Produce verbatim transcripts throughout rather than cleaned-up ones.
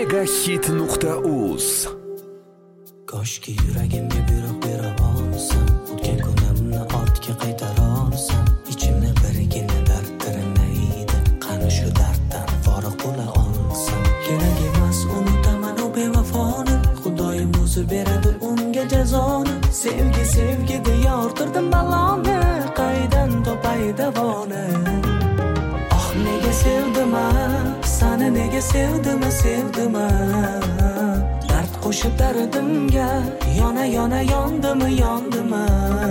megahit nuqta uz. Koshki yuragimga buyruq bera olsam, o'tgan kunimni ortga qaytara olsam, ichimni birgina dard tirnaydi. Qani shu darddan forig' bo'la olsam, kerak emas unutaman u bevafoni, Xudoyim o'zi beradi unga jazoni. Sevgi sevgi deya ortirdim baloni, qaydan topay davoni? Oh nega sevdim a, sani nega sevdim a, sevdim a. Dard qo'shib dardimga, yona yona yondimi, yondimi.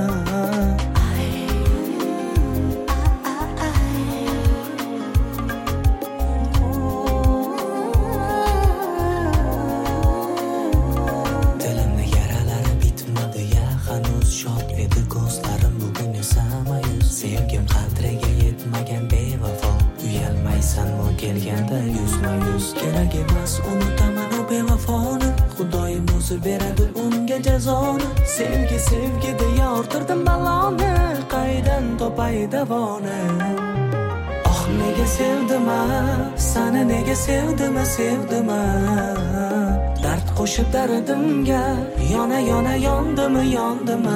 Dilimni yaralari bitmadi ya, hanuz shod edi ko'zlarim, bugun esa mayus. Sevgim qadriga yetmagan bevafo, uyalmaysanmi kelganda yuzma yuz. Kerak emas unutaman u bevafoni, Xudoyim o'zi beradi unga jazoni. Sevgi sevgi deya ortirdim baloni, qaydan topay davoni? Oh nega sevdim a, sani nega sevdim a, sevdim a. Dard qo'shib dardimga, yona yona yondimi, yondimi.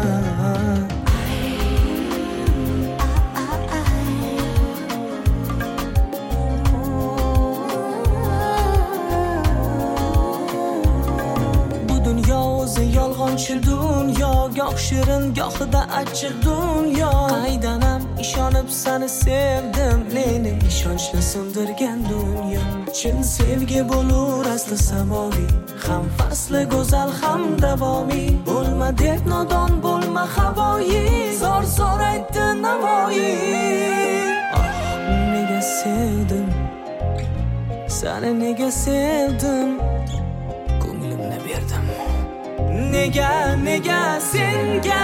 Yolg'onchi dunyo, goh shirin gohida achchiq dunyo. Qaydanam ishonib sani sevdim, meni ishonchni sindirgan dunyo. Chin sevgi bo'lur asli samoviy, ham fasli go'zal ham davomiy. Bo'lma deb nodon, bo'lma havoyi, zor zor aytdi Navoiy. Oh nega sevdim, sani nega sevdim, ko'nglimni berdim. Nega, nega senga?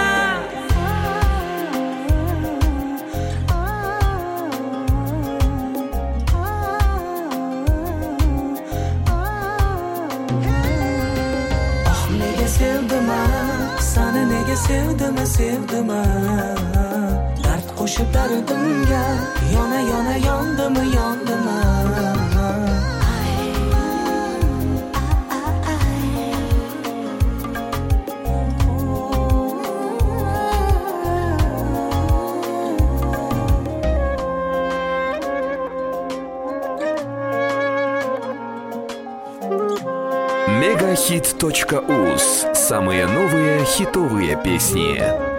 Oh nega sevdim a, sani nega sevdim a, sevdim a. Dard qo'shib dardimga, yona yona yondimi, yondimi. megahit точка уз. Самые новые хитовые песни.